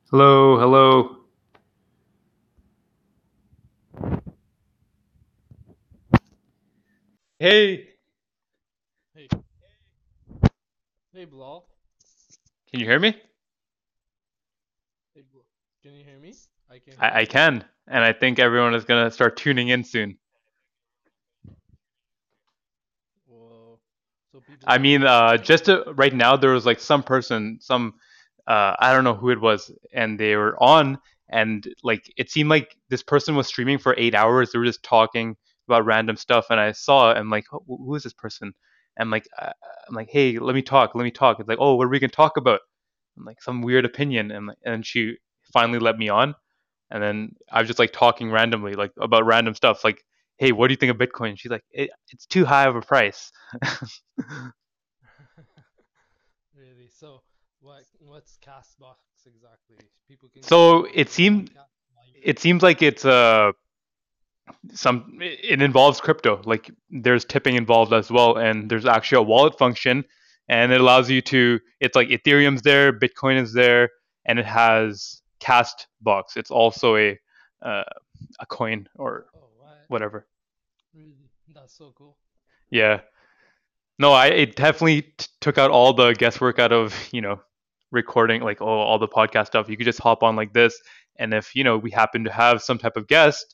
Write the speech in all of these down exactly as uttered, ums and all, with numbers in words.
Hello, hello. Hey, Hey, hey, Bilal. can you hear me? Hey, Bilal. Can you hear me? I can hear I, I you. can, and I think everyone is gonna start tuning in soon. Well, so people I can mean, join uh, now. just to, right now, there was like some person, some, uh, I don't know who it was, and they were on, and like it seemed like this person was streaming for eight hours. They were just talking about random stuff, and I saw, it, I'm like, who who is this person? I'm like, uh, I'm like, hey, let me talk, let me talk. It's like, oh, what are we gonna talk about? I'm like, some weird opinion, and like, and she finally let me on. And then I was just like talking randomly, like about random stuff, like, "Hey, what do you think of Bitcoin?" She's like, it, "It's too high of a price." Really? So, what what's Castbox exactly? People can get So on it your seemed podcast live. it seems like it's uh some it involves crypto. Like there's tipping involved as well, and there's actually a wallet function, and it allows you to. It's like Ethereum's there, Bitcoin is there, and it has Castbox. It's also a uh, a coin or Oh, what? whatever. Really? That's so cool. Yeah. No, I it definitely t- took out all the guesswork out of you know recording like all, all the podcast stuff. You could just hop on like this, and if you know we happen to have some type of guest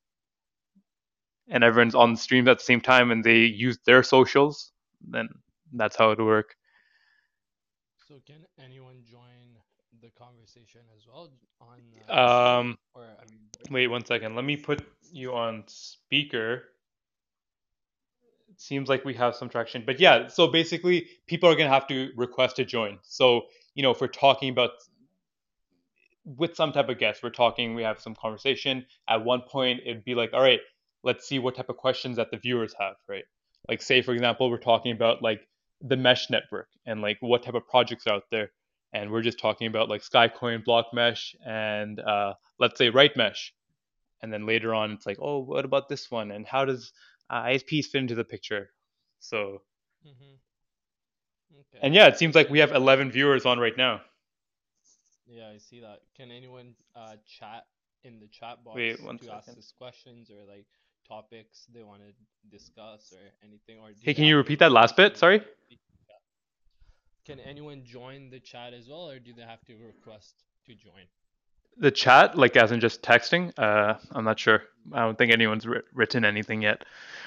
and everyone's on the stream at the same time and they use their socials, then that's how it would work. So, can anyone join the conversation as well on uh, Discord? Um, Or, I mean, wait one second. Let me put you on speaker. It seems like we have some traction, but yeah. So basically, people are gonna have to request to join. So you know, if we're talking about with some type of guest. We're talking, we have some conversation. At one point, it'd be like, all right, let's see what type of questions that the viewers have, right? Like, say, for example, we're talking about like the mesh network and like what type of projects are out there. And we're just talking about like Skycoin, Block Mesh, and uh, let's say Right Mesh. And then later on, it's like, oh, what about this one? And how does uh, I S Ps fit into the picture? So, hmm okay. and yeah, it So, seems like can we have anyone? eleven viewers on right now. Yeah, I see that. Can anyone uh, chat in the chat Wait box one to ask second. us questions or like topics they want to discuss or anything, or do Hey, they can you have to repeat that last bit? initially Sorry. speak in chat? Can anyone join the chat as well, or do they have to request to join? The chat, like as in just texting, uh, I'm not sure. I don't think anyone's wri- written anything yet.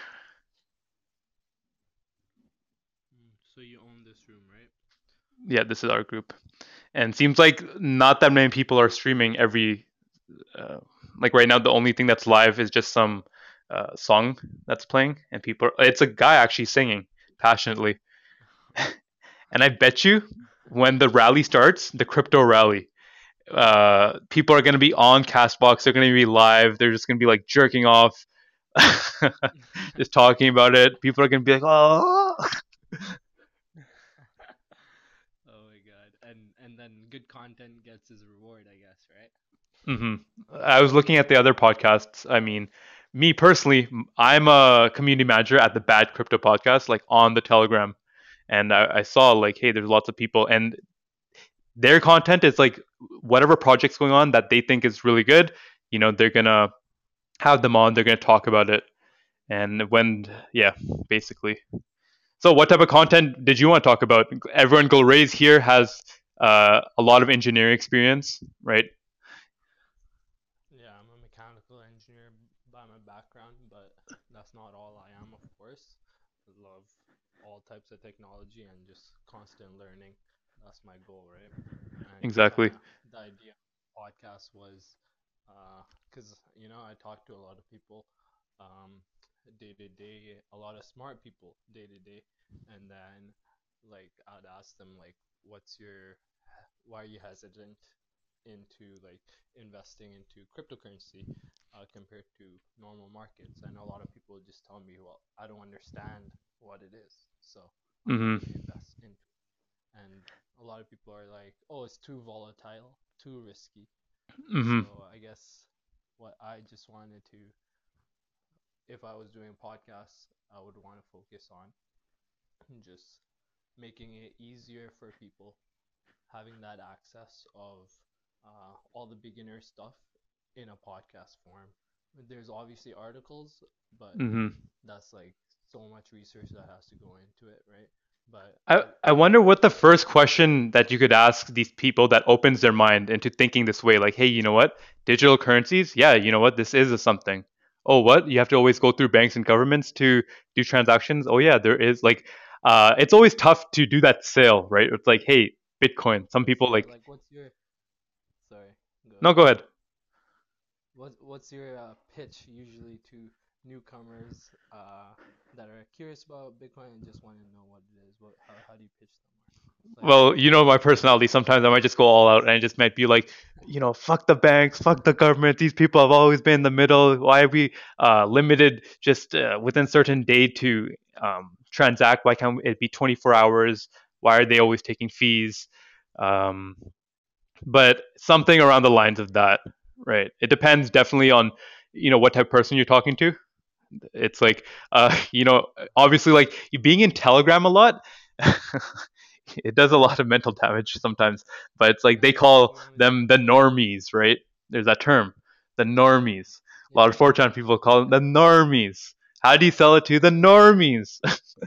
Mm, so you own this room, right? Yeah, this is our group, and it seems like not that many people are streaming every. Uh, like right now, the only thing that's live is just some uh, song that's playing, and people. Are, it's a guy actually singing passionately, and I bet you when the rally starts, the crypto rally, uh, people are gonna be on Castbox. They're gonna be live. They're just gonna be like jerking off, just talking about it. People are gonna be like, "Oh." Oh my god. And and then good content gets his reward, I guess, right? hmm I was looking at the other podcasts. I mean, me personally, I'm a community manager at the Bad Crypto Podcast, like on the Telegram, and I, I saw like, hey, there's lots of people, and their content is like whatever project's going on that they think is really good. You know, they're gonna have them on. They're gonna talk about it, and when, yeah, basically. So, what type of content did you want to talk about? Everyone Go Raise here has uh, a lot of engineering experience, right? Yeah, I'm a mechanical engineer by my background, but that's not all I am, of course. I love all types of technology and just constant learning. That's my goal, right? And Exactly. uh, the idea of the podcast was because, uh, you know, I talk to a lot of people um, day to day, a lot of smart people day to day. And then, like, I'd ask them, like, what's your, why are you hesitant into like investing into cryptocurrency uh, compared to normal markets. I know a lot of people just tell me, well, I don't understand what it is, so I'm not hmm going to invest into it. And a lot of people are like, oh, it's too volatile, too risky. hmm So I guess what I just wanted to, if I was doing podcasts, I would want to focus on just making it easier for people having that access of uh, all the beginner stuff in a podcast form. There's obviously articles, but Hmm. that's like so much research that has to go into it, right? But I, I, I wonder what the first question that you could ask these people that opens their mind into thinking this way, like, hey, you know what? Digital currencies? Yeah, you know what? This is a something. Oh, what? You have to always go through banks and governments to do transactions? Oh, yeah, there is. Like, uh, it's always tough to do that sale, right? It's like, hey, Bitcoin. Some what's people your like, like what's your sorry, go no, ahead. go ahead. What what's your uh, pitch usually to newcomers uh, that are curious about Bitcoin and just want to know what it is? What how how do you pitch them? Or, like, Well, you know my personality. Sometimes I might just go all out and I just might be like, you know, fuck the banks, fuck the government. These people have always been in the middle. Why are we uh, limited just uh, within certain day to um, transact? Why can't it be twenty-four hours? Why are they always taking fees? Um, but something around the lines of that, right? It depends definitely on, you know, what type of person you're talking to. It's like, uh, you know, obviously, like you being in Telegram a lot, it does a lot of mental damage sometimes. But it's like yeah, they call Telegram is them the normies, right? There's that term, the normies. A lot yeah of four chan people call them the normies. How do you sell it to the normies?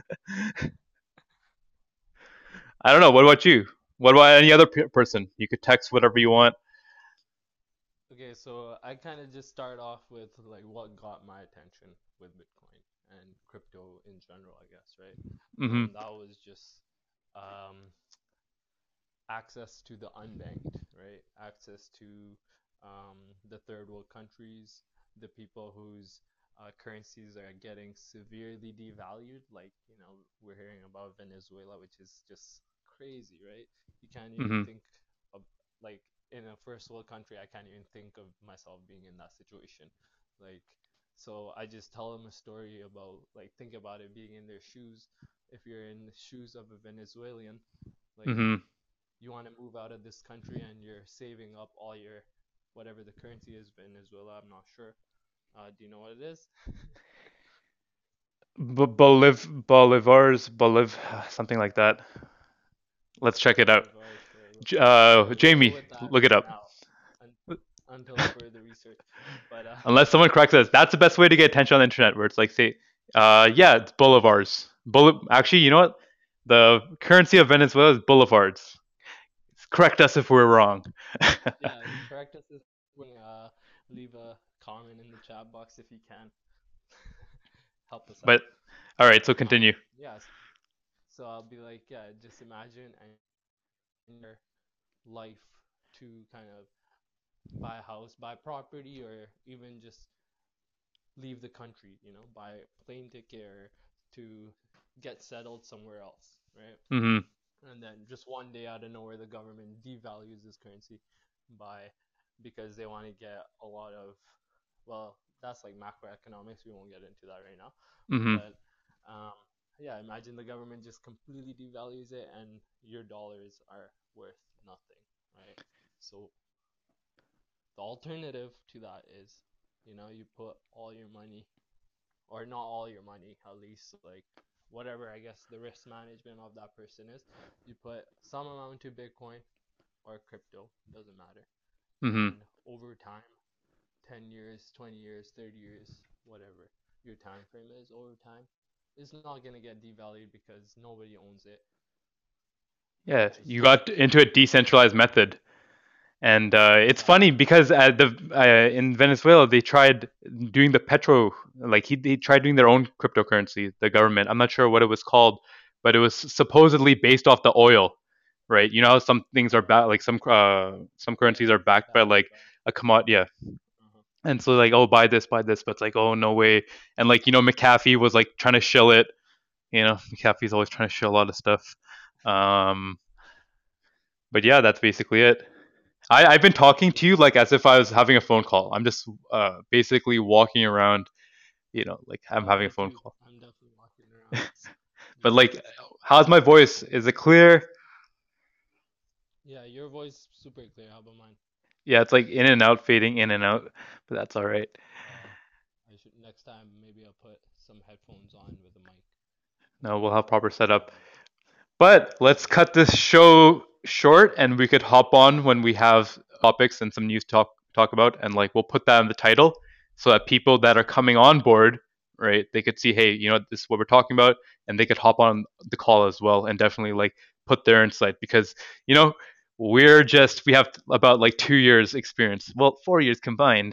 I don't know. What about you? What about any other pe- person? You could text whatever you want. okay. So I kind of just start off with like what got my attention with Bitcoin and crypto in general, I guess, right? Hmm. And that was just um, access to the unbanked, right? Access to um, the third world countries, the people whose uh, currencies are getting severely devalued. Like, you know, we're hearing about Venezuela, which is just crazy, right? You can't even Hmm. think of, like, in a first world country, I can't even think of myself being in that situation. Like, so I just tell them a story about, like, think about it being in their shoes. If you're in the shoes of a Venezuelan, like, Hmm. you want to move out of this country and you're saving up all your whatever the currency is, Venezuela, I'm not sure. Uh, do you know what it is? B- Boliv Bolivars, Boliv, something like that. Let's check it out. Bolivars, sure. J- Okay, Uh, we'll go Jamie, with that look it for up. now un- until further research. But uh, Unless someone corrects us, that's the best way to get attention on the internet. Where it's like, say, uh, yeah, it's bolivars. Bol- Actually, you know what? The currency of Venezuela is bolivars. Correct us if we're wrong. yeah, correct us if we uh, leave a comment in the chat box if you can. Help us But out. all right, so Um, continue. yes. So I'll be like, yeah, just imagine in your life to kind of buy a house, buy property, or even just leave the country, you know, buy a plane ticket or to get settled somewhere else, right? Hmm. And then just one day out of nowhere, the government devalues this currency by because they want to get a lot of, well, that's like macroeconomics. We won't get into that right now, Hmm. but um, yeah, imagine the government just completely devalues it and your dollars are worth nothing, right? So the alternative to that is, you know, you put all your money, or not all your money, at least like whatever I guess the risk management of that person is. You put some amount to Bitcoin or crypto, doesn't matter. Hmm. And over time, ten years, twenty years, thirty years, whatever your time frame is, over time, it's not going to get devalued because nobody owns it. Yeah, It's you just, got into a decentralized method. And uh, it's funny exactly. because at the uh, in Venezuela they tried doing the petro like he they tried doing their own cryptocurrency. The government, I'm not sure what it was called, but it was supposedly based off the oil, right? You know how some things are back, like some uh, some currencies are backed by Backed like by. a commodity, yeah. Uh-huh. And so like, oh, buy this, buy this, but it's like, oh, no way. And like, you know, McAfee was like trying to shill it. You know, McAfee's always trying to shill a lot of stuff. Um, but yeah, that's basically it. I, I've been talking to you like as if I was having a phone call. I'm just uh, basically walking around, you know, like I'm Uh, having a me phone too. call. I'm definitely walking around. But Just like, how's my voice? Is it clear? yeah, your voice super clear. How about mine? Yeah, it's like in and out, fading in and out, but that's all right. Uh, I should next time maybe I'll put some headphones on with a mic. No, we'll have proper setup. Um, But let's yeah. cut this show short, and we could hop on when we have topics and some news talk talk about, and like we'll put that in the title so that people that are coming on board, right, they could see, hey, you know, this is what we're talking about, and they could hop on the call as well and definitely like put their insight because you know we're just we have about like two years experience, well, four years combined.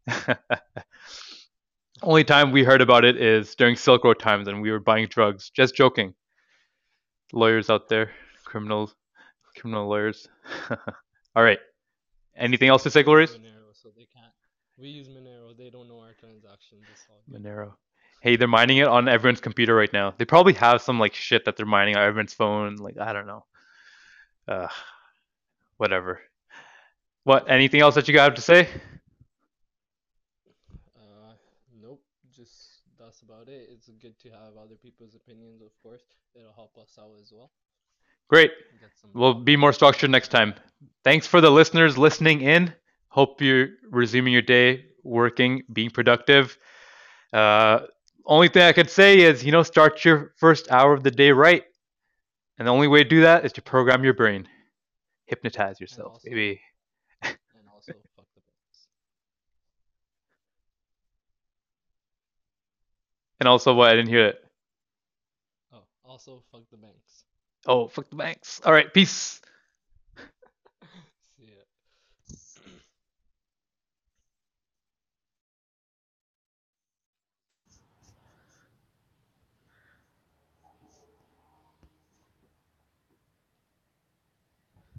Only time we heard about it is during Silk Road times, and we were buying drugs. Just joking. Lawyers out there, criminals, criminal lawyers. All right. Anything else to say, We use Glorious? Monero, so they can't. We use Monero. They don't know our transactions. It's all good. Monero. Hey, they're mining it on everyone's computer right now. They probably have some like shit that they're mining on everyone's phone. Like I don't know. Uh, whatever. What? Anything else that you have to say? Uh, nope. Just that's about it. It's good to have other people's opinions, of course. It'll help us out as well. Great. Get some We'll be more topics structured next and time. Thanks for the listeners listening in. Hope you're resuming your day, working, being productive. Uh, only thing I could say is, you know, start your first hour of the day right. And the only way to do that is to program your brain. Hypnotize and yourself, also baby. and also fuck the banks. And also, what? I didn't hear it. Oh, also fuck the banks. Oh, fuck the banks. All right, peace. See ya.